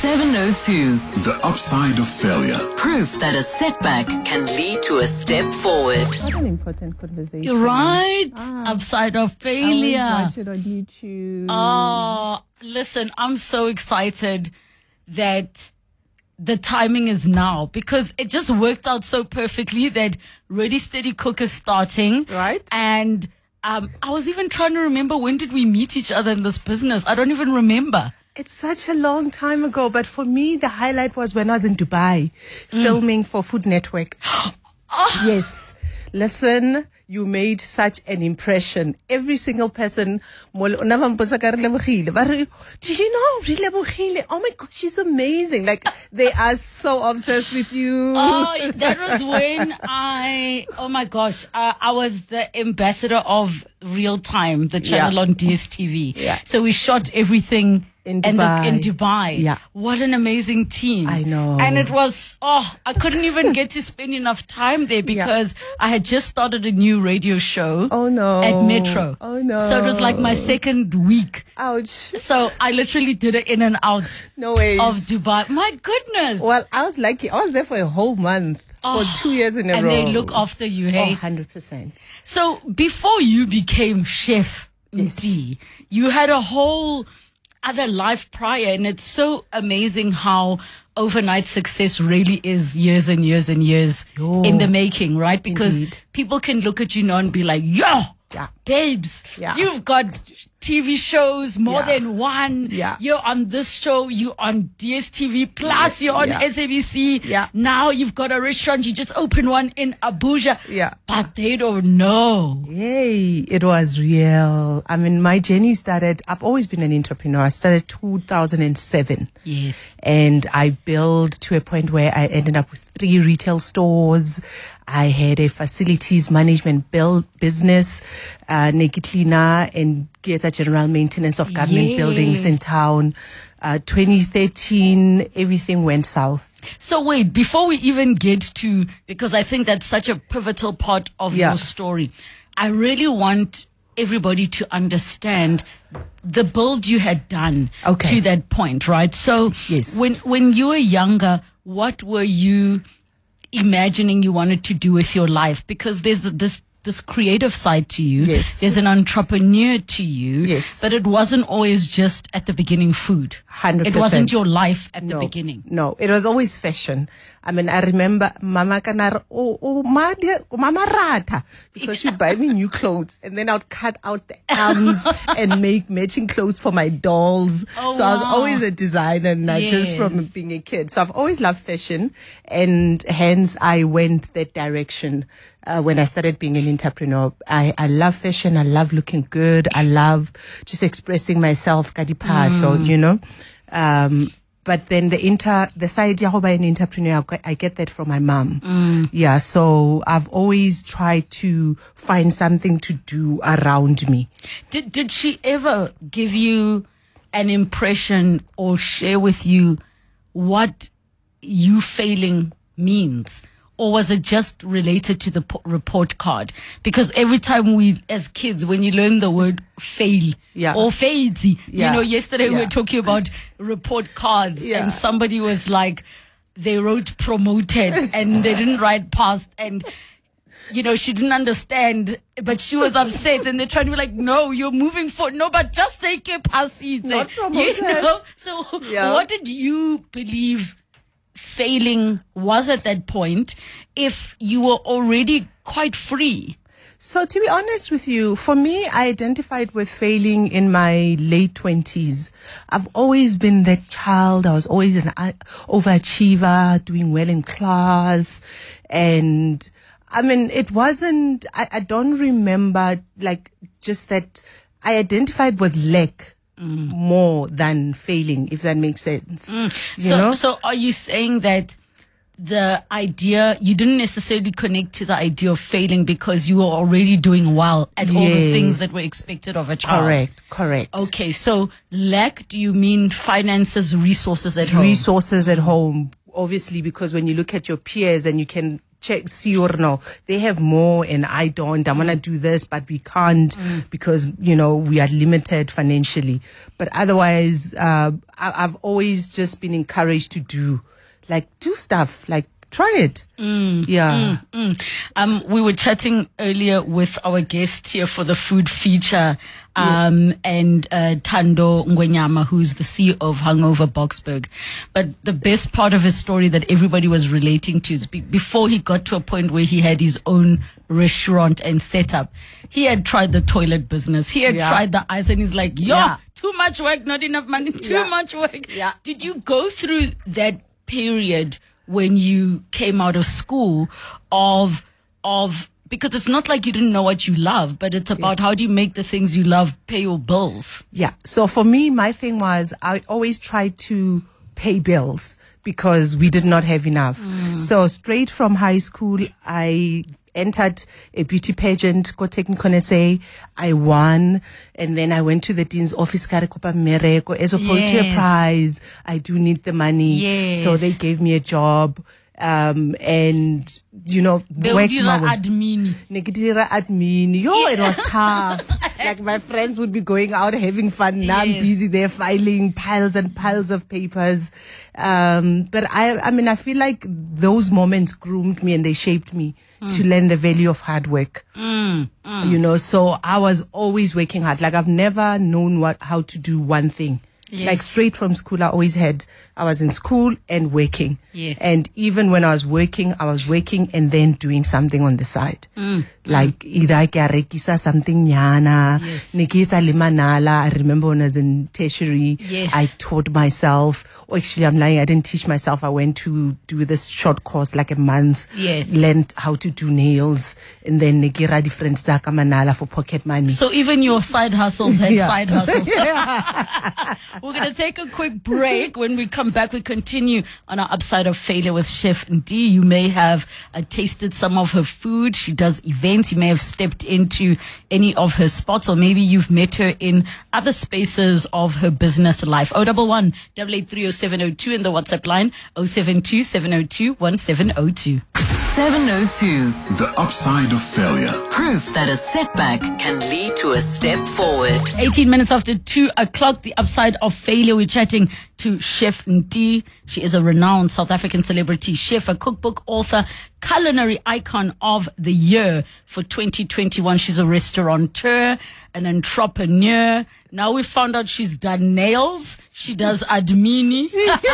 702. The upside of failure. Proof that a setback can lead to a step forward. What an important conversation. You're right. Upside of failure. I watch it on YouTube. Oh, listen, I'm so excited that the timing is now because it just worked out so perfectly that Ready Steady Cook is starting. Right. And I was even trying to remember, when did we meet each other in this business? I don't even remember. It's such a long time ago, but for me, the highlight was when I was in Dubai filming for Food Network. Yes. Listen, you made such an impression. Every single person, do you know Relebogile? Oh my God, she's amazing. Like, they are so obsessed with you. Oh, that was when oh my gosh, I was the ambassador of Real Time, the channel on DSTV. Yeah. So we shot everything in Dubai. in Dubai. Yeah. What an amazing team. I know. And it was, I couldn't even get to spend enough time there because I had just started a new radio show. Oh no. At Metro. Oh no. So it was like my second week. Ouch. So I literally did it in and out No ways. of Dubai. My goodness. Well, I was lucky. I was there for a whole month. For 2 years in a row. And they look after you, hey? Oh, 100%. So before you became chef, Mti, you had a whole other life prior, and it's so amazing how overnight success really is years and years and years in the making, right? Because people can look at you now and be like, babes, you've got TV shows, more than one. Yeah. You're on this show, you're on DSTV, plus you're on SABC. Yeah. Now you've got a restaurant, you just opened one in Abuja. Yeah. But they don't know. Yay, it was real. I mean, my journey started, I've always been an entrepreneur. I started 2007. Yes. And I built to a point where I ended up with 3 retail stores. I had a facilities management business, Nekitlina, and Giesa General Maintenance of Government Buildings in town. 2013, everything went south. So wait, before we even get to, because I think that's such a pivotal part of your story, I really want everybody to understand the build you had done to that point, right? So when you were younger, what were you imagining you wanted to do with your life? Because there's this creative side to you. Yes. There's an entrepreneur to you. Yes. But it wasn't always just at the beginning food. 100%. It wasn't your life at the beginning. No, it was always fashion. I mean, I remember Mama Kanar, Mama Rata, because she'd buy me new clothes and then I'd cut out the arms and make matching clothes for my dolls. So I was always a designer, not just from being a kid. So I've always loved fashion, and hence I went that direction. When I started being an entrepreneur, I love fashion. I love looking good. I love just expressing myself, kadipasho, you know. But then the side ya by an entrepreneur, I get that from my mom. Yeah, so I've always tried to find something to do around me. Did she ever give you an impression or share with you what you failing means? Or was it just related to the report card? Because every time as kids, when you learn the word fail or fades, you know, yesterday we were talking about report cards and somebody was like, they wrote promoted and they didn't write passed, and, you know, she didn't understand, but she was upset, and they're trying to be like, no, you're moving forward. No, but just take your pass. Not promoted. You know? So what did you believe failing was at that point, if you were already quite free? So to be honest with you, for me, I identified with failing in my late 20s. I've always been that child. I was always an overachiever, doing well in class. And I mean, it wasn't, I don't remember, like, just that I identified with lack more than failing, if that makes sense. So are you saying that the idea, you didn't necessarily connect to the idea of failing because you were already doing well at all the things that were expected of a child? Correct. Okay, so lack, do you mean finances, resources at home? Resources at home, obviously, because when you look at your peers and you can check, see or no. They have more and I don't. I want to do this, but we can't because, we are limited financially. But otherwise, I've always just been encouraged to do stuff, try it. Yeah. We were chatting earlier with our guest here for the food feature, and Thando Ngwenyama, who's the CEO of Hangover Boksburg. But the best part of his story that everybody was relating to is before he got to a point where he had his own restaurant and setup, he had tried the toilet business. He had tried the ice, and he's like, too much work, not enough money, too much work. Yeah. Did you go through that period when you came out of school of because it's not like you didn't know what you love, but it's about how do you make the things you love pay your bills? Yeah. So for me, my thing was I always tried to pay bills because we did not have enough. So straight from high school, I entered a beauty pageant, Go Technicon SA. I won, and then I went to the dean's office, as opposed to a prize. I do need the money, so they gave me a job, and worked my way. Admin. It was tough. My friends would be going out having fun. Now I'm busy there filing piles and piles of papers. But I feel like those moments groomed me and they shaped me to learn the value of hard work. So I was always working hard. I've never known how to do one thing. Straight from school, I was in school and working. Yes. And even when I was working and then doing something on the side. Either I rekisa something nyana, nikisa limanala. I remember when I was in tertiary, I taught myself. Or actually, I'm lying, I didn't teach myself. I went to do this short course, a month. Learned how to do nails. And then nikira different zaka manala for pocket money. So even your side hustles had side hustles. We're going to take a quick break. When we come back, we continue on our Upside of Failure with Chef Ndie. You may have tasted some of her food. She does events. You may have stepped into any of her spots, or maybe you've met her in other spaces of her business life. 011 883 0702 in the WhatsApp line 072 702 1702. 702. The upside of failure. Proof that a setback can lead to a step forward. 18 minutes after 2 o'clock, the upside of failure. We're chatting to Chef Ndie. She is a renowned South African celebrity chef, a cookbook author, culinary icon of the year for 2021. She's a restaurateur, an entrepreneur. Now we found out she's done nails. She does admini.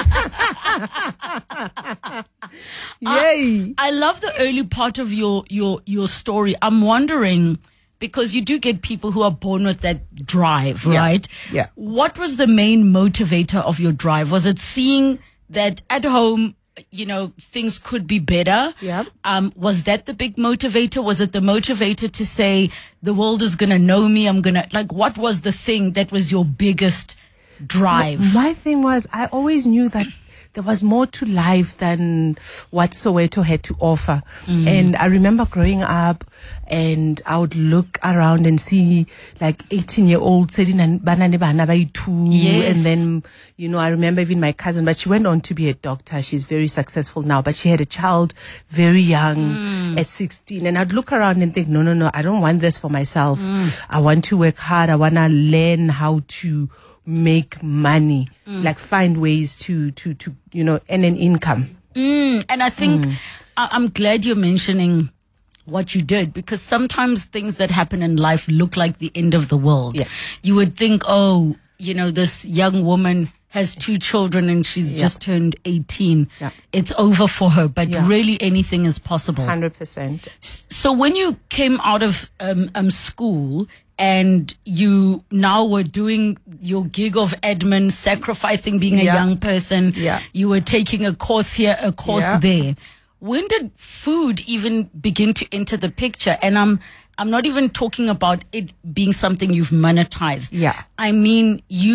Yay! I love the early part of your story. I'm wondering, because you do get people who are born with that drive, right? Yeah. What was the main motivator of your drive? Was it seeing that at home, things could be better? Yeah. Was that the big motivator? Was it the motivator to say, the world is going to know me? What was the thing that was your biggest drive? So my thing was, I always knew that there was more to life than what Soweto had to offer. And I remember growing up and I would look around and see 18-year-olds sitting and and then, I remember even my cousin, but she went on to be a doctor. She's very successful now, but she had a child very young at 16. And I'd look around and think, no, I don't want this for myself. I want to work hard. I want to learn how to make money, find ways to earn an income. And I think I'm glad you're mentioning what you did, because sometimes things that happen in life look like the end of the world. Yeah. You would think, this young woman has 2 children and she's just turned 18. Yeah. It's over for her, but really anything is possible. 100%. So when you came out of school and you now were doing your gig of admin, sacrificing being a young person, you were taking a course here, a course there. When did food even begin to enter the picture? And I'm not even talking about it being something you've monetized. Yeah. I mean, you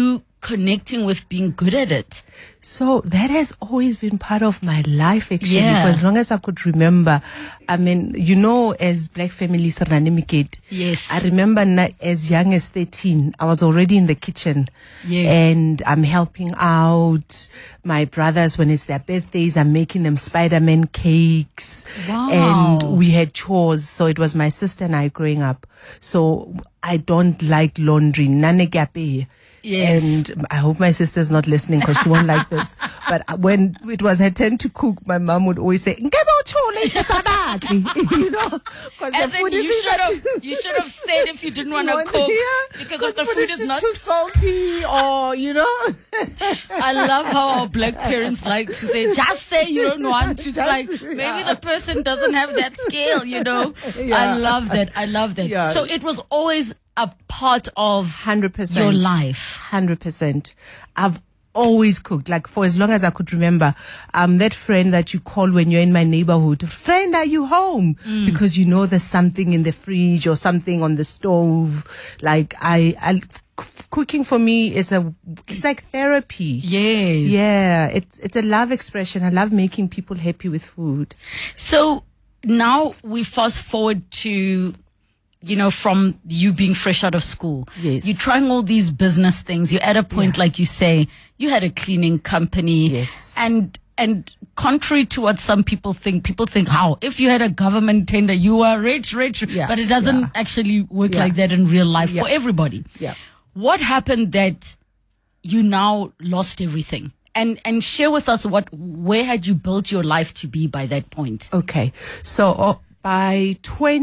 connecting with being good at it? So that has always been part of my life, actually, Yeah. for as long as I could remember. I mean, you know, as black families, Yes. I remember as young as 13, I was already in the kitchen. Yes. And I'm helping out my brothers when it's their birthdays. I'm making them Spider-Man cakes. Wow. And we had chores. So it was my sister and I growing up. So I don't like laundry. Nane gape. Yes. And I hope my sister's not listening because she won't like this. But when it was her turn to cook, my mom would always say, you know, because the And then food you should have said if you didn't want to cook because of the food is just not. too salty, or you know. I love how our black parents like to say, just say you don't want to. It's like, maybe the person doesn't have that skill, you know. Yeah. I love that. Yeah. So it was always a part of 100% your life. 100%. I've always cooked, like for as long as I could remember. That friend that you call when you're in my neighborhood, friend, are you home? Because you know there's something in the fridge or something on the stove. Like cooking for me it's like therapy. Yes. Yeah, it's a love expression. I love making people happy with food. So now we fast forward to, you know, from you being fresh out of school. Yes. You're trying all these business things. You're at a point, like you say, you had a cleaning company. Yes. And contrary to what some people think how if you had a government tender, you are rich, Yeah. but it doesn't actually work like that in real life for everybody. Yeah. What happened that you now lost everything? And share with us where had you built your life to be by that point? Okay. So by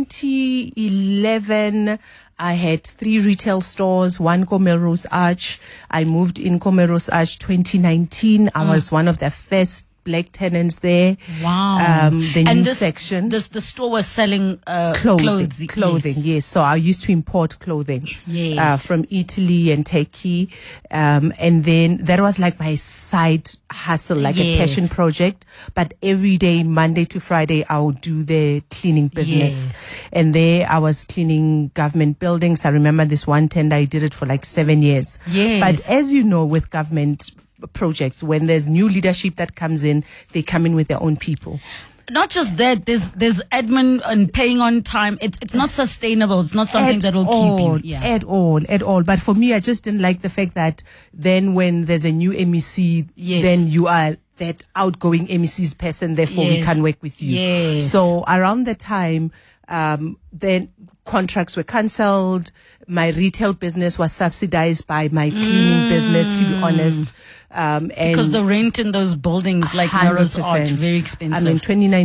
2011, I had 3 retail stores, one Melrose Arch. I moved in Melrose Arch 2019. I was one of the first black tenants there. Wow. The and new section. The store was selling clothes. Clothing, yes. So I used to import clothing Yes. from Italy and Turkey. And then that was like my side hustle, like a Yes. passion project. But every day, Monday to Friday, I would do the cleaning business. Yes. And there I was cleaning government buildings. I remember this one tender, I did it for like 7 years. Yes. But as you know, with government projects, when there's new leadership that comes in, they come in with their own people. Not just that, there's admin and paying on time. It's not sustainable. It's not something that will keep you. Yeah. At all. But for me, I just didn't like the fact that then when there's a new MEC, Yes. then you are that outgoing MEC's person, therefore we Yes. can't work with you. Yes. So around the time, then contracts were cancelled. My retail business was subsidized by my cleaning business, to be honest. And Because the rent in those buildings like Melrose Arch, 100%. very expensive. I mean,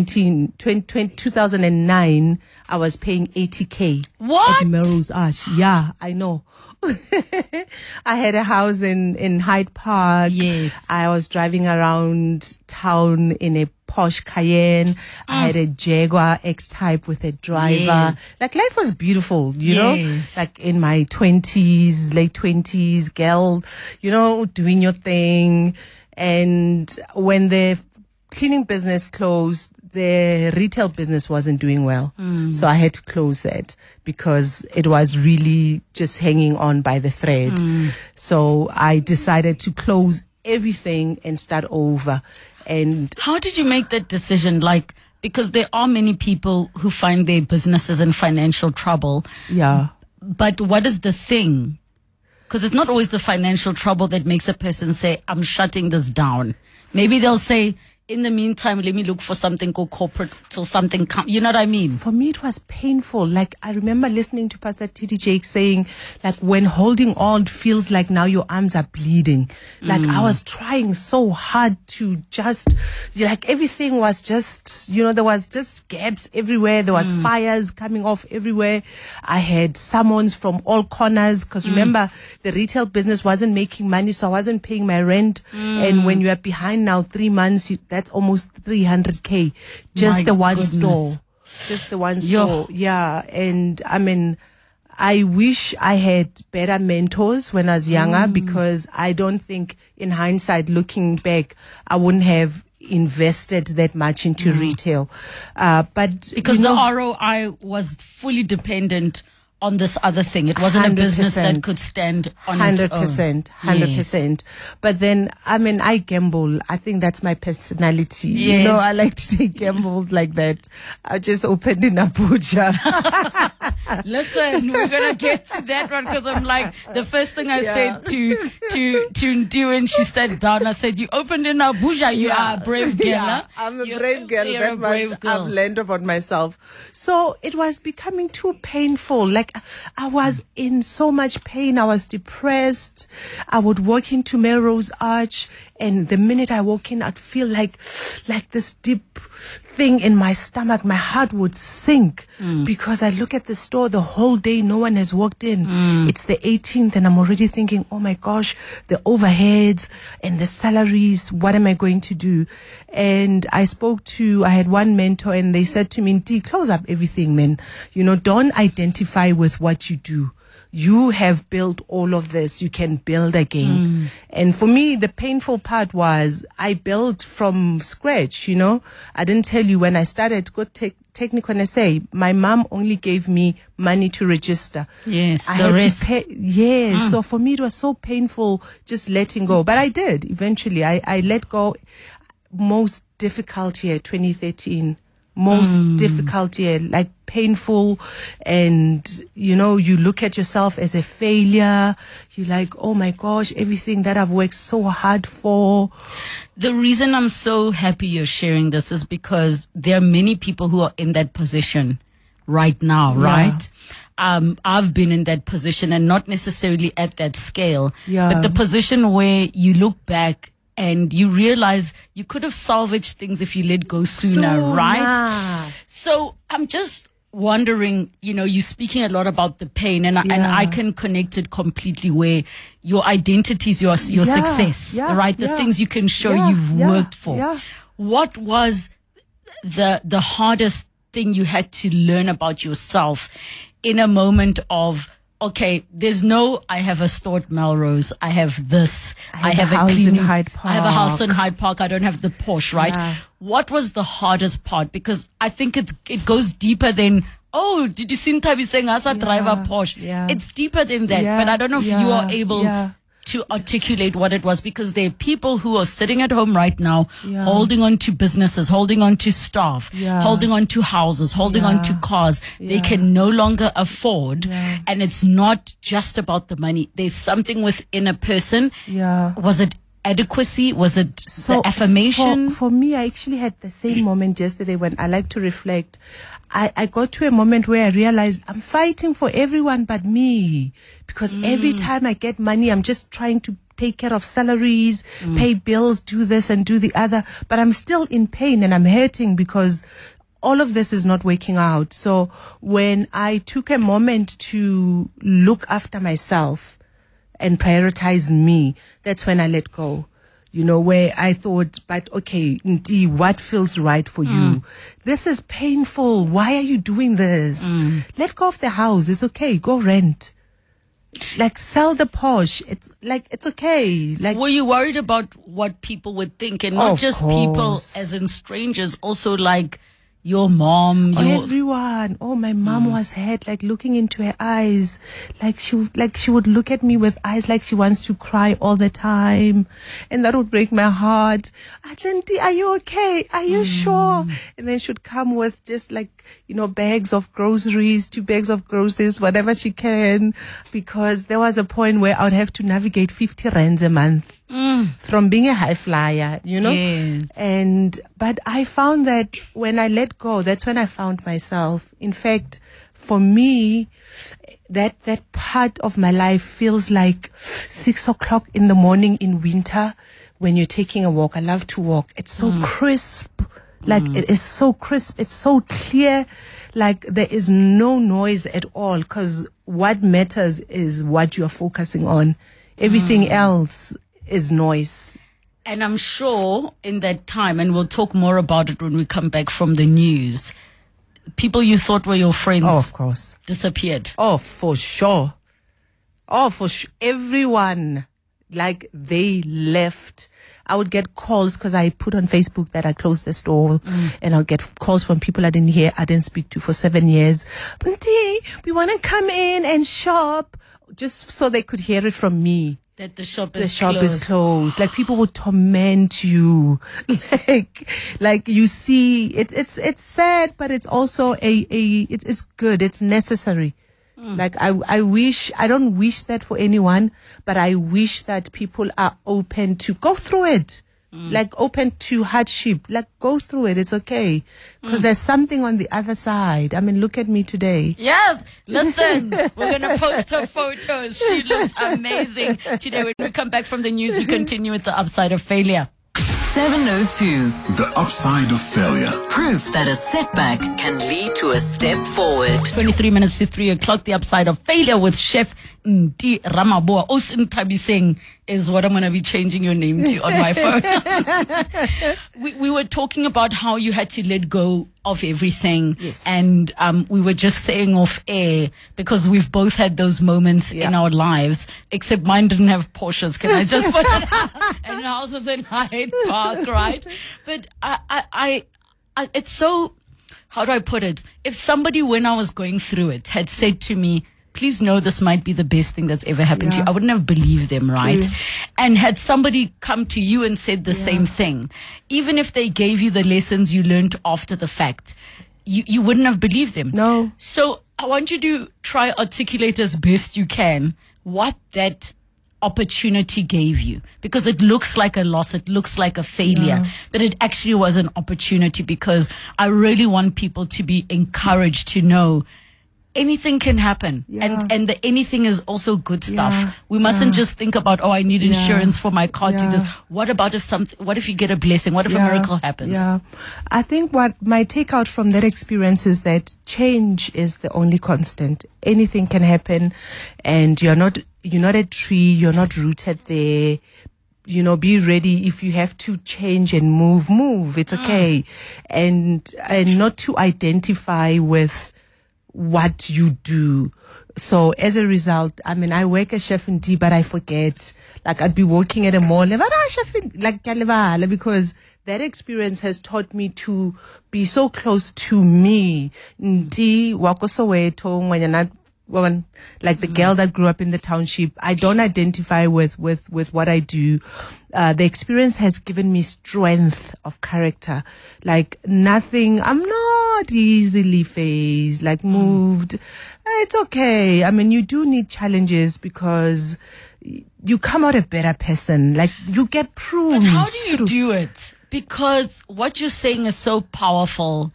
2009, I was paying 80K. What? At Melrose Arch. Yeah, I know. I had a house in Hyde Park. Yes. I was driving around town in a Porsche Cayenne. I had a Jaguar X-Type with a driver. Yes. Like life was beautiful, you know, Yes. like in my 20s, late 20s, girl, you know, doing your thing. And when the cleaning business closed, the retail business wasn't doing well. So I had to close that because it was really just hanging on by the thread. So I decided to close everything and start over. And How did you make that decision? Like, because there are many people who find their businesses in financial trouble. yeah. But what is the thing? Because it's not always the financial trouble that makes a person say, I'm shutting this down. Maybe they'll say, in the meantime, let me look for something, go corporate till something comes. You know what I mean? For me, it was painful. Like, I remember listening to Pastor T.D. Jake saying, like, when holding on feels like now your arms are bleeding. Like, I was trying so hard to just, like, everything was just, you know, there was just gaps everywhere. There was fires coming off everywhere. I had summons from all corners. Because remember, the retail business wasn't making money, so I wasn't paying my rent. And when you are behind now 3 months, that's almost 300K. Just My the one goodness. store. Just the one Yo. store. Yeah. And I mean, I wish I had better mentors when I was younger because I don't think in hindsight, looking back, I wouldn't have invested that much into retail. But Because you know, the ROI was fully dependent on this other thing. It wasn't a business that 100%. could stand on its own. 100%. But then, I mean, I gamble. I think that's my personality. You Yes. know, I like to take gambles like that. I just opened in Abuja. Listen, we're gonna get to that one because I'm like, the first thing I said to Ndu when she sat down, I said, "You opened in Abuja. You are a brave girl. Yeah, huh? I'm a You're- brave girl. you're That a much brave girl. I've learned about myself. So it was becoming too painful. Like I was in so much pain. I was depressed. I would walk into Melrose Arch, and the minute I walk in, I'd feel like this deep thing in my stomach. My heart would sink because I look at the store the whole day. No one has walked in. It's the 18th, and I'm already thinking, oh my gosh, the overheads and the salaries. What am I going to do? And I had one mentor, and they said to me, "Nti, close up everything, man. You know, don't identify with what you do. You have built all of this. You can build again." And for me, the painful part was I built from scratch, you know. I didn't tell you when I started Go Technical SA, my mom only gave me money to register. Yes, I the had rest. to pay. Yes. So for me, it was so painful just letting go. But I did eventually. I let go. Most difficult year, 2013. Most difficult year, like painful, and you know, you look at yourself as a failure. You're like, oh my gosh, everything that I've worked so hard for. The reason I'm so happy you're sharing this is because there are many people who are in that position right now, right? I've been in that position, and not necessarily at that scale, Yeah. but the position where you look back and you realize you could have salvaged things if you let go sooner, right? So I'm just wondering, you know, you're speaking a lot about the pain, and I can connect it completely, where your identity is your success, right? The things you can show you've worked for. Yeah. What was the hardest thing you had to learn about yourself in a moment of, okay, I have a store at Melrose. I have this. I have a house in cleaning. Hyde I have a house in Park. Hyde Park. I don't have the Porsche, right? Yeah. What was the hardest part? Because I think it goes deeper than, oh, did you see Ntabi saying Asa drive a Porsche? Yeah. It's deeper than that. Yeah. But I don't know if you are able Yeah. to articulate what it was, because there are people who are sitting at home right now, holding on to businesses, holding on to staff, holding on to houses, holding on to cars they can no longer afford. And it's not just about the money. There's something within a person. Yeah. Was it adequacy? Was it So the affirmation? For me, I actually had the same moment yesterday when I like to reflect. I got to a moment where I realized I'm fighting for everyone but me, because every time I get money, I'm just trying to take care of salaries, pay bills, do this and do the other, but I'm still in pain and I'm hurting because all of this is not working out. So when I took a moment to look after myself and prioritize me, that's when I let go. You know, where I thought, but okay, Nti, what feels right for you? This is painful. Why are you doing this? Let go of the house. It's okay. Go rent. Like, sell the Porsche. It's like, it's okay. Like, Were you worried about what people would think, and not Of just people course. as in strangers, also like your mom, your everyone. Oh, my mom was hurt, like looking into her eyes. Like she would look at me with eyes like she wants to cry all the time. And that would break my heart. Atlanti, are you okay? Are you sure? And then she'd come with just like, you know, bags of groceries, 2 bags of groceries, whatever she can. Because there was a point where I would have to navigate 50 rands a month. From being a high flyer, you know? Yes. But I found that when I let go, that's when I found myself. In fact, for me, that part of my life feels like 6 o'clock in the morning in winter when you're taking a walk. I love to walk. It's so crisp. Like, it is so crisp. It's so clear. Like, there is no noise at all, because what matters is what you're focusing on. Everything else is noise. And I'm sure in that time, and we'll talk more about it when we come back from the news, people you thought were your friends Oh, of course. disappeared. Oh, for sure. Oh, for sure. Everyone, like, they left. I would get calls because I put on Facebook that I closed the store, and I'll get calls from people I didn't speak to for 7 years. Auntie, we want to come in and shop, just so they could hear it from me. That the shop is closed. Like, people would torment you. like you see, it's sad, but it's also it's good. It's necessary. Like, I don't wish that for anyone, but I wish that people are open to go through it. Like, open to hardship. Like, go through it. It's okay. Because there's something on the other side. I mean, look at me today. Yes. Listen, we're going to post her photos. She looks amazing. Today, when we come back from the news, we continue with the upside of failure. 702. The upside of failure. Proof that a setback can lead to a step forward. 23 minutes to 3 o'clock. The upside of failure with Chef Ndi Ramaboa. Osin Tabiseng is what I'm going to be changing your name to on my phone. we were talking about how you had to let go of everything. Yes. And we were just saying off air, because we've both had those moments in our lives, except mine didn't have Porsches. Can I just put it? And houses in Hyde Park, right? But I it's so, how do I put it? If somebody, when I was going through it, had said to me, please know this might be the best thing that's ever happened to you, I wouldn't have believed them, right? True. And had somebody come to you and said the same thing, even if they gave you the lessons you learned after the fact, you wouldn't have believed them. No. So I want you to try articulate as best you can what that opportunity gave you, because it looks like a loss, it looks like a failure, but it actually was an opportunity, because I really want people to be encouraged to know anything can happen, and the anything is also good stuff. We mustn't just think about, I need insurance for my car to this. What about what if you get a blessing? What if a miracle happens? Yeah. I think what my takeout from that experience is that change is the only constant. Anything can happen, and you're not a tree, you're not rooted there. You know, be ready. If you have to change and move. It's okay. And not to identify with what you do. So as a result, I mean, I work as Chef Ndi, but I forget. Like, I'd be working at a mall, Chef Ndi, like, because that experience has taught me to be so close to me. Ndi, wako Soweto, Ngwanyana, like the girl that grew up in the township. I don't identify with what I do. The experience has given me strength of character. Like, nothing, I'm not easily phased, like moved. It's okay. I mean, you do need challenges, because you come out a better person. Like, you get pruned. But how do you do it? Because what you're saying is so powerful.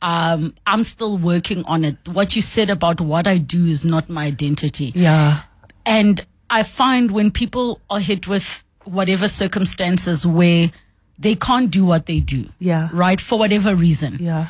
I'm still working on it. What you said about what I do is not my identity. Yeah. And I find when people are hit with whatever circumstances where they can't do what they do. Yeah. Right? For whatever reason. Yeah.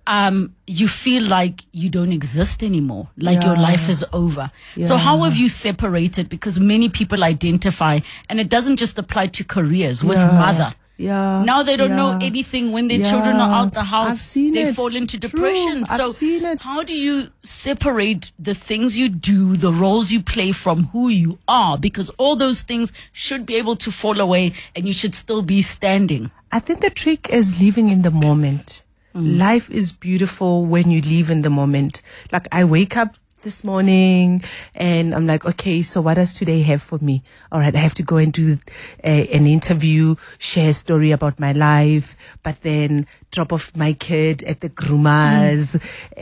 You feel like you don't exist anymore. Like your life is over. Yeah. So how have you separated? Because many people identify, and it doesn't just apply to careers, with mother. Yeah. Now they don't know anything. When their children are out the house, they fall into True. depression. So I've seen it. how do you separate the things you do, the roles you play, from who you are? Because all those things should be able to fall away, and you should still be standing. I think the trick is living in the moment. Life is beautiful when you live in the moment. Like, I wake up this morning and I'm like, okay, so what does today have for me? All right, I have to go and do an interview, share a story about my life, but then drop off my kid at the groomers,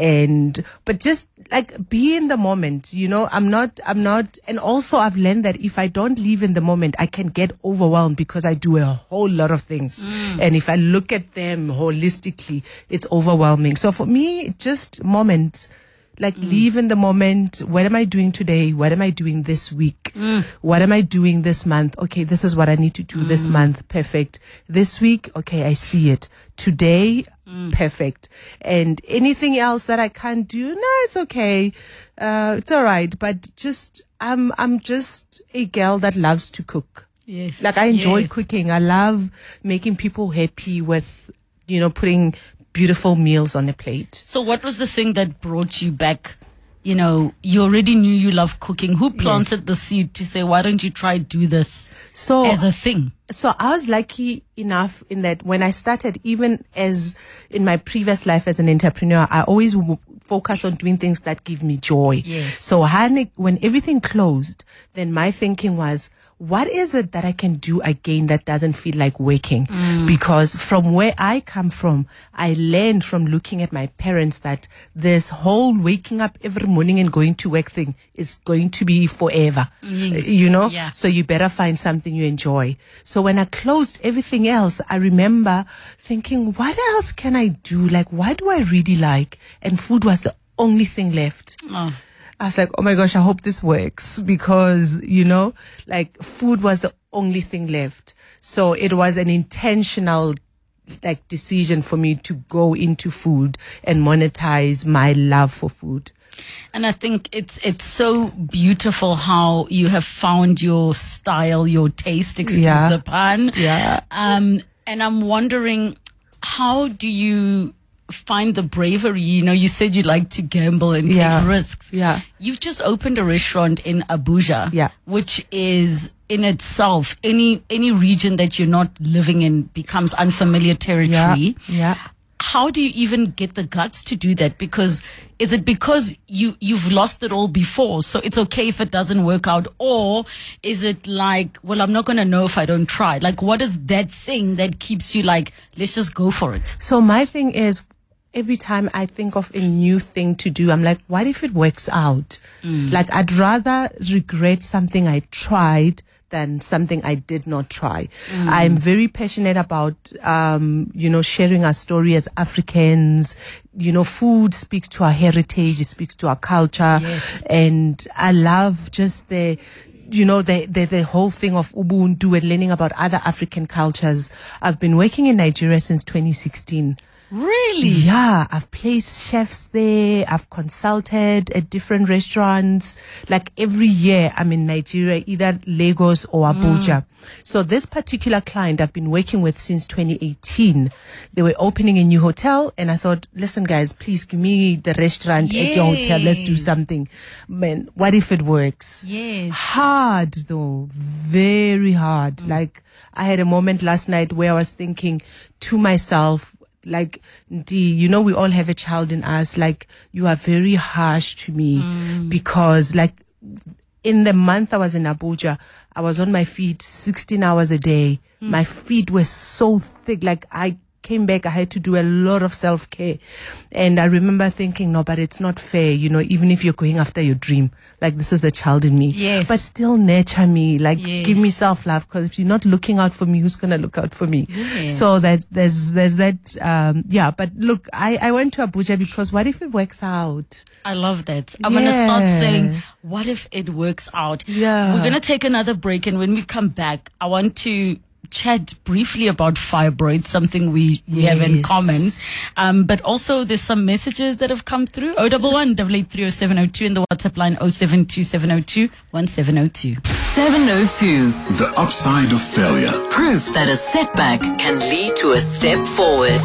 but just like be in the moment, you know. I'm not, and also I've learned that if I don't live in the moment, I can get overwhelmed, because I do a whole lot of things. And if I look at them holistically, it's overwhelming. So for me, just moments. Like, live in the moment. What am I doing today? What am I doing this week? What am I doing this month? Okay, this is what I need to do this month. Perfect. This week, okay, I see it. Today, perfect. And anything else that I can't do, no, it's okay. It's all right. But just, I'm just a girl that loves to cook. Yes. Like, I enjoy cooking. I love making people happy with, putting beautiful meals on a plate. So what was the thing that brought you back, you know, you already knew you loved cooking. Who planted the seed to say, why don't you try do this as a thing? So I was lucky enough in that when I started, even as in my previous life as an entrepreneur, I always focus on doing things that give me joy. Yes. So when everything closed, then my thinking was, what is it that I can do again that doesn't feel like working? Because from where I come from, I learned from looking at my parents that this whole waking up every morning and going to work thing is going to be forever, you know? Yeah. So you better find something you enjoy. So when I closed everything else, I remember thinking, what else can I do? Like, what do I really like? And food was the only thing left. I was like, oh my gosh, I hope this works, because, you know, like food was the only thing left. So it was an intentional like decision for me to go into food and monetize my love for food. And I think it's so beautiful how you have found your style, your taste, excuse the pun. Yeah. And I'm wondering, how do you find the bravery? You know, you said you like to gamble and take risks. Yeah. You've just opened a restaurant in Abuja, which is in itself, any region that you're not living in becomes unfamiliar territory. Yeah. How do you even get the guts to do that? Because is it because you've lost it all before, so it's okay if it doesn't work out? Or is it like, well, I'm not going to know if I don't try? Like, what is that thing that keeps you like, let's just go for it? So my thing is, every time I think of a new thing to do, I'm like, what if it works out? Like, I'd rather regret something I tried than something I did not try. I'm very passionate about, you know, sharing our story as Africans. You know, food speaks to our heritage, it speaks to our culture. Yes. And I love just the whole thing of Ubuntu and learning about other African cultures. I've been working in Nigeria since 2016. Really? Yeah, I've placed chefs there. I've consulted at different restaurants. Like every year I'm in Nigeria, either Lagos or Abuja. So this particular client I've been working with since 2018. They were opening a new hotel and I thought, listen guys, please give me the restaurant at your hotel. Let's do something. Man, what if it works? Yes. Hard though, very hard. Like I had a moment last night where I was thinking to myself, like, you know, we all have a child in us. Like, you are very harsh to me because, like, in the month I was in Abuja, I was on my feet 16 hours a day. My feet were so thick. Like, I came back, I had to do a lot of self-care. And I remember thinking, no, but it's not fair, you know, even if you're going after your dream, like this is the child in me. Yes. But still nurture me, like give me self-love, because if you're not looking out for me, who's going to look out for me? Yeah. So there's that, but look, I went to Abuja because what if it works out? I love that. I'm going to start saying, what if it works out? Yeah. We're going to take another break, and when we come back, I want to chat briefly about fibroids, something we have in common. But also there's some messages that have come through. 011 8830702 and the WhatsApp line 0727021702. 702. The upside of failure. Proof that a setback can lead to a step forward.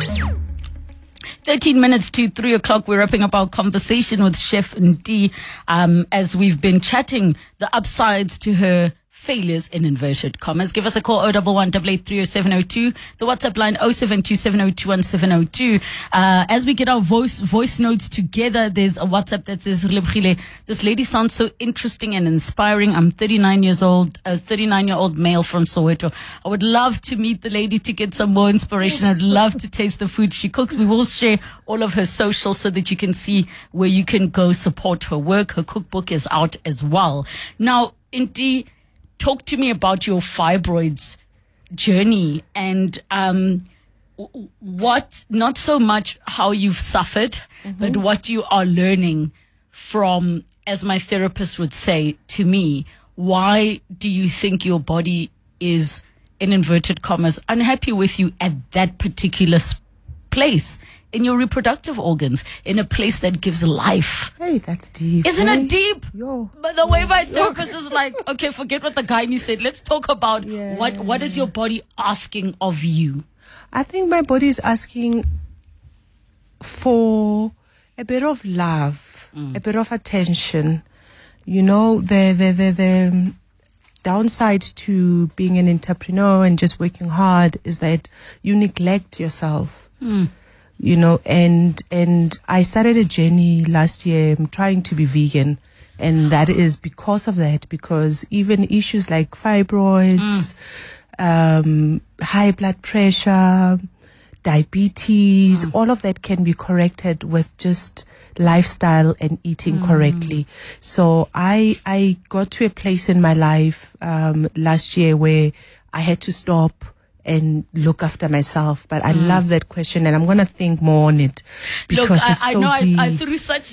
13 minutes to 3 o'clock. We're wrapping up our conversation with Chef Ndi, as we've been chatting the upsides to her failures in inverted commas. Give us a call 011 8830702, the WhatsApp line 0727021702. As we get our voice notes together, there's a WhatsApp that says, this lady sounds so interesting and inspiring. I'm 39 years old, a 39-year-old male from Soweto. I would love to meet the lady to get some more inspiration. I'd love to taste the food she cooks. We will share all of her socials so that you can see where you can go support her work. Her cookbook is out as well. Now, Inti, talk to me about your fibroids journey and what, not so much how you've suffered, but what you are learning from, as my therapist would say to me, why do you think your body is, in inverted commas, unhappy with you at that particular place? In your reproductive organs, in a place that gives life. Hey, that's deep. Isn't it deep? Yo. But the way my therapist is like, okay, forget what the guy said. Let's talk about what is your body asking of you? I think my body is asking for a bit of love. a bit of attention. You know, the downside to being an entrepreneur and just working hard is that you neglect yourself. You know, and I started a journey last year. I'm trying to be vegan. And that is because of that, because even issues like fibroids, high blood pressure, diabetes, all of that can be corrected with just lifestyle and eating correctly. So I got to a place in my life last year where I had to stop and look after myself. But I love that question, and I'm going to think more on it because Look, it's so I know deep. I threw such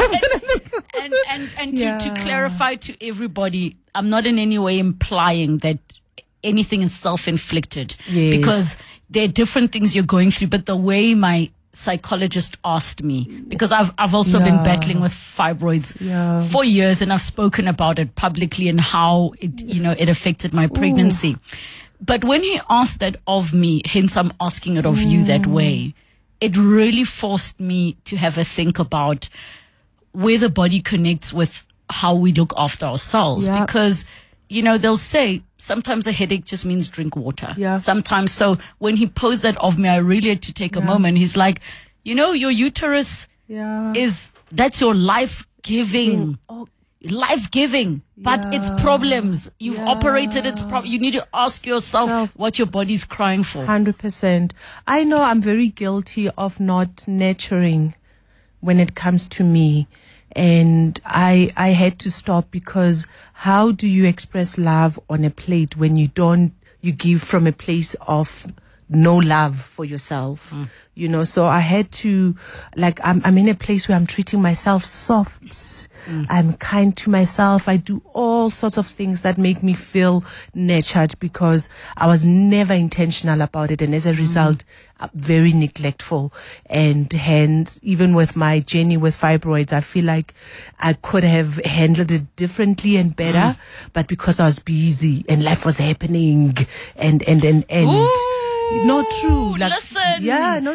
and to clarify to everybody, I'm not in any way implying that anything is self-inflicted, Yes. because there are different things you're going through. But the way my psychologist asked me, because I've also been battling with fibroids for years, and I've spoken about it publicly and how it affected my pregnancy. But when he asked that of me, hence I'm asking it of you that way, it really forced me to have a think about where the body connects with how we look after ourselves. Yeah. Because, they'll say sometimes a headache just means drink water. Yeah. Sometimes. So when he posed that of me, I really had to take a moment. He's like, your uterus that's your life-giving. Life-giving, but it's problems. You've operated its you need to ask yourself what your body's crying for. 100%. I know I'm very guilty of not nurturing when it comes to me. And I had to stop, because how do you express love on a plate when you give from a place of no love for yourself? So I had to, I'm in a place where I'm treating myself soft. I'm kind to myself. I do all sorts of things that make me feel nurtured, because I was never intentional about it. And as a result, very neglectful. And hence, even with my journey with fibroids, I feel like I could have handled it differently and better. But because I was busy and life was happening and not true. Listen. Yeah, no.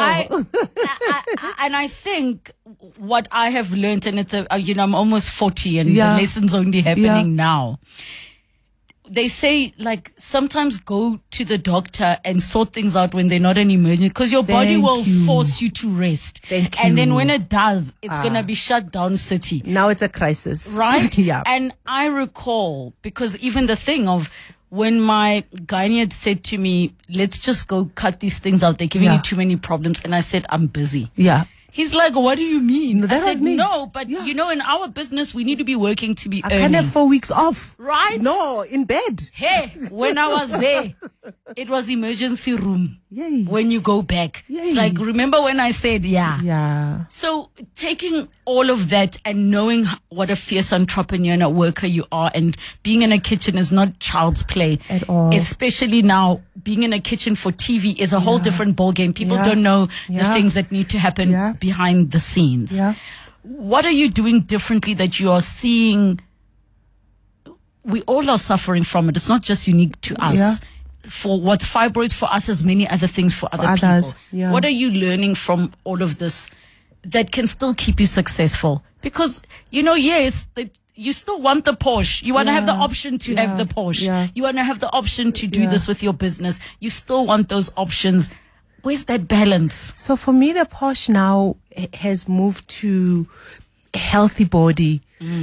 And I think what I have learned, and it's I'm almost 40, and the lesson's only happening now. They say, sometimes go to the doctor and sort things out when they're not an emergency, because your body will force you to rest. Thank and you. then when it does, it's going to be shut down city. Now it's a crisis. Right? Yeah. And I recall, because even the thing of when my gynae had said to me, let's just go cut these things out, they're giving you too many problems. And I said, I'm busy. Yeah. He's like, what do you mean? No, that I was said, me. no, but in our business, we need to be working to be I earning. can't have 4 weeks off. Right? No, in bed. Hey, when I was there, it was emergency room. Yay. When you go back. Yay. It's like, remember when I said, Yeah. So taking all of that and knowing what a fierce entrepreneur and a worker you are, and being in a kitchen is not child's play. At all. Especially now, being in a kitchen for TV is a whole different ballgame. People don't know the things that need to happen behind the scenes. Yeah. What are you doing differently that you are seeing? We all are suffering from it. It's not just unique to us. Yeah. For what's fibroids for us, as many other things for other others, people. yeah. What are you learning from all of this that can still keep you successful? Because, yes, you still want the Porsche. You want to have the option to have the Porsche. Yeah. You want to have the option to do this with your business. You still want those options. Where's that balance? So for me, the Porsche now has moved to a healthy body.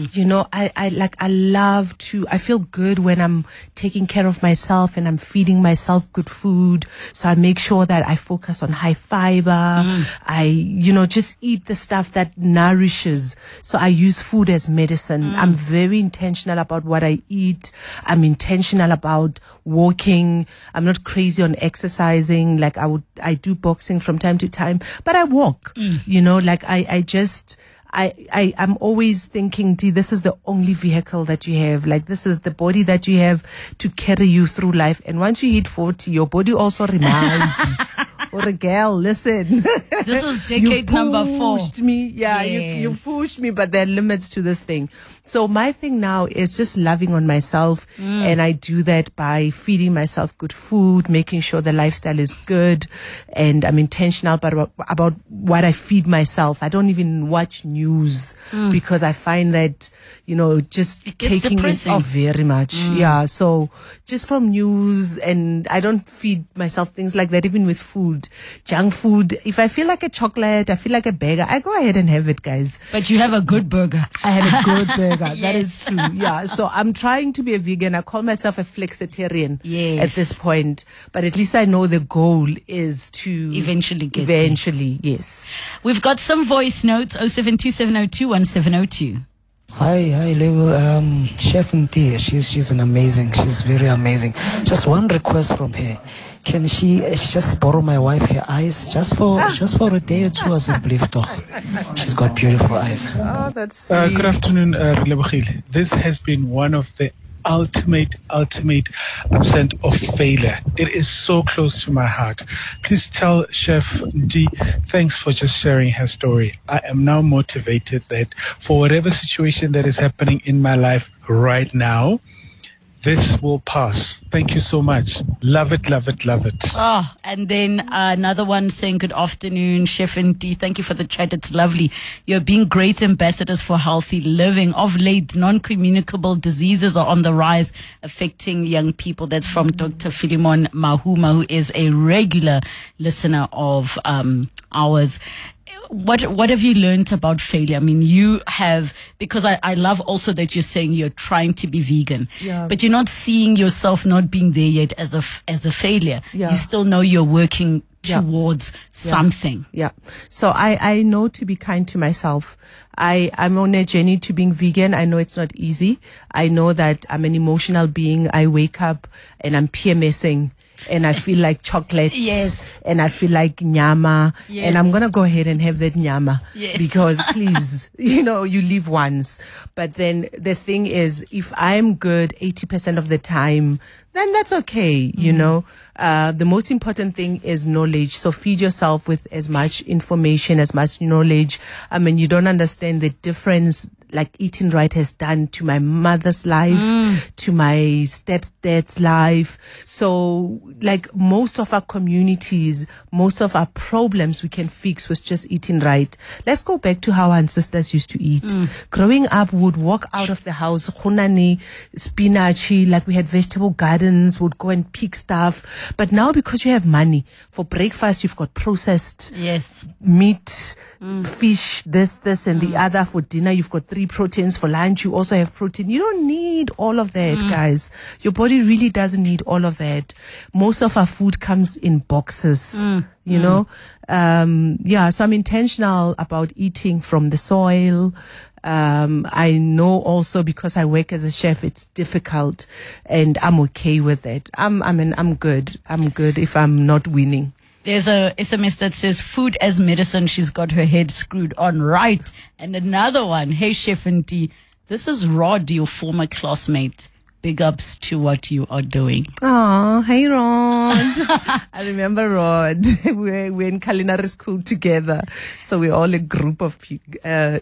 I feel good when I'm taking care of myself and I'm feeding myself good food. So I make sure that I focus on high fiber. I, just eat the stuff that nourishes. So I use food as medicine. I'm very intentional about what I eat. I'm intentional about walking. I'm not crazy on exercising. I do boxing from time to time, but I walk, I'm always thinking, this is the only vehicle that you have. This is the body that you have to carry you through life. And once you hit 40, your body also reminds you, or a girl, listen. This is decade number 4. Pushed me. Yeah, you Yes. pushed me, but there are limits to this thing. So my thing now is just loving on myself. And I do that by feeding myself good food, making sure the lifestyle is good. And I'm intentional about what I feed myself. I don't even watch news because I find that, just It gets taking depressing. it off very much. Yeah. So just from news, and I don't feed myself things like that, even with food, junk food. If I feel like a chocolate, I feel like a burger, I go ahead and have it, guys. But you have a good burger. I have a good burger. That Yes. is true. Yeah. So I'm trying to be a vegan. I call myself a flexitarian Yes. at this point. But at least I know the goal is to Eventually get there. Eventually, yes. We've got some voice notes, 0727021702. Hi, Lebo. Chef Nti, she's she's very amazing. Just one request from her. Can she just borrow my wife her eyes just for a day or two as a blift? She's got beautiful eyes. Oh, that's sweet. Good afternoon, Lebohile. This has been one of the ultimate absent of failure. It is so close to my heart. Please tell Chef D, thanks for just sharing her story. I am now motivated that for whatever situation that is happening in my life right now, this will pass. Thank you so much. Love it, love it, love it. Oh, and then another one saying, good afternoon, Chef and D. Thank you for the chat. It's lovely. You're being great ambassadors for healthy living. Of late, non-communicable diseases are on the rise, affecting young people. That's from Dr. Philemon Mahuma, who is a regular listener of ours. What have you learned about failure? I mean, you have, because I love also that you're saying you're trying to be vegan, but you're not seeing yourself not being there yet as a failure. Yeah. You still know you're working towards something. Yeah. So I know to be kind to myself. I'm on a journey to being vegan. I know it's not easy. I know that I'm an emotional being. I wake up and I'm PMSing. And I feel like chocolate. Yes. And I feel like nyama. Yes. And I'm going to go ahead and have that nyama. Yes. Because please, you live once. But then the thing is, if I'm good 80% of the time, then that's okay. The most important thing is knowledge. So feed yourself with as much information, as much knowledge. I mean, you don't understand the difference like eating right has done to my mother's life, to my stepdad's life. So like most of our communities, most of our problems we can fix with just eating right. Let's go back to how our ancestors used to eat. Growing up, we would walk out of the house, khunani, spinachy, like we had vegetable gardens, would go and pick stuff. But now because you have money, for breakfast you've got processed meat, fish, this and the other. For dinner you've got 3 proteins. For lunch you also have protein. You don't need all of that, guys. Your body really doesn't need all of that. Most of our food comes in boxes, so I'm intentional about eating from the soil. I know also because I work as a chef, it's difficult, and I'm okay with it. I'm good. I'm good if I'm not winning. There's a SMS that says food as medicine. She's got her head screwed on right. And another one. Hey, Chef and D. This is Rod, your former classmate. Big ups to what you are doing. Oh, hey, Rod. I remember Rod. We're in culinary school together. So we're all a group of people.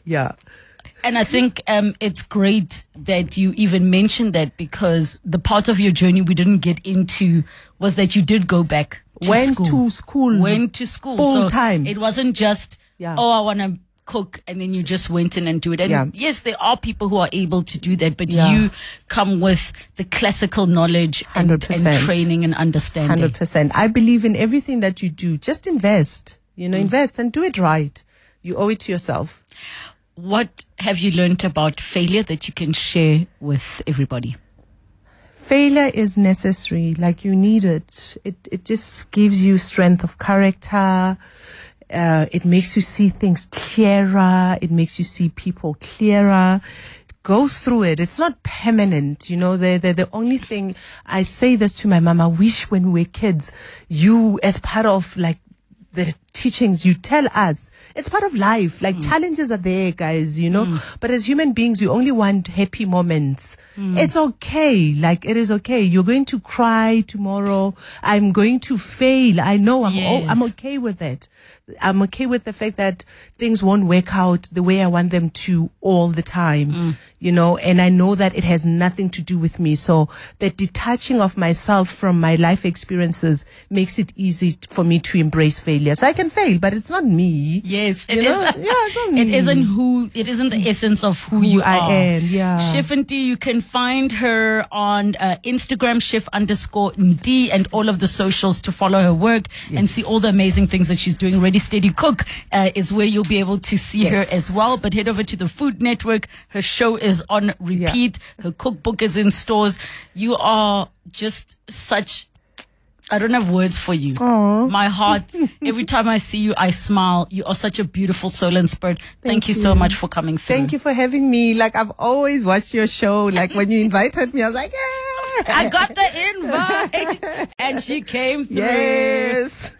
And I think it's great that you even mentioned that, because the part of your journey we didn't get into was that you did go back to school. Went to school. Full so time. It wasn't just, I want to cook, and then you just went in and do it. And yes, there are people who are able to do that, but you come with the classical knowledge and training and understanding. 100%. I believe in everything that you do. Just invest. Invest and do it right. You owe it to yourself. What have you learned about failure that you can share with everybody? Failure is necessary. Like, you need it. It just gives you strength of character. It makes you see things clearer. It makes you see people clearer. Go through it. It's not permanent. The only thing, I say this to my mom, I wish when we were kids, you as part of like the teachings, you tell us it's part of life. Like challenges are there, guys, you know, but as human beings, we only want happy moments. It's okay. Like, it is okay. You're going to cry tomorrow. I'm going to fail. I know I'm okay with it. I'm okay with the fact that things won't work out the way I want them to all the time, you know, and I know that it has nothing to do with me. So the detaching of myself from my life experiences makes it easy for me to embrace failure. So I can fail, but it's not me. Yes, it You is. know? Yeah, it's not me. It isn't the essence of who you I are. am, yeah. Chef Ndi, you can find her on Instagram, chef_Ndi, and all of the socials to follow her work and see all the amazing things that she's doing. Ready, Steady, Cook is where you'll be able to see her as well. But head over to the Food Network. Her show is on repeat. Her cookbook is in stores. You are just such... I don't have words for you. Aww. My heart, every time I see you, I smile. You are such a beautiful soul and spirit. Thank you so much for coming through. Thank you for having me. Like, I've always watched your show. Like, when you invited me, I was like, yeah. I got the invite and she came through. Yes.